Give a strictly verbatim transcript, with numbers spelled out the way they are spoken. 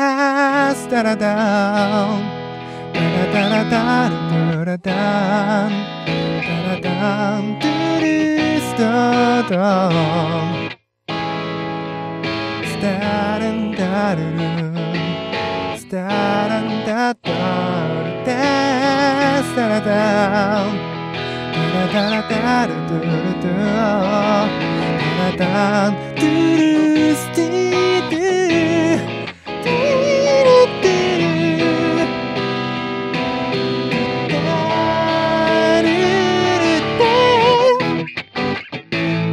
ダスタラダンダラダラダルダラダンダラダンドゥルスタダンスタランダルルスタランダダルダスタラダンダラダラダルドゥルドゥダラダンドゥル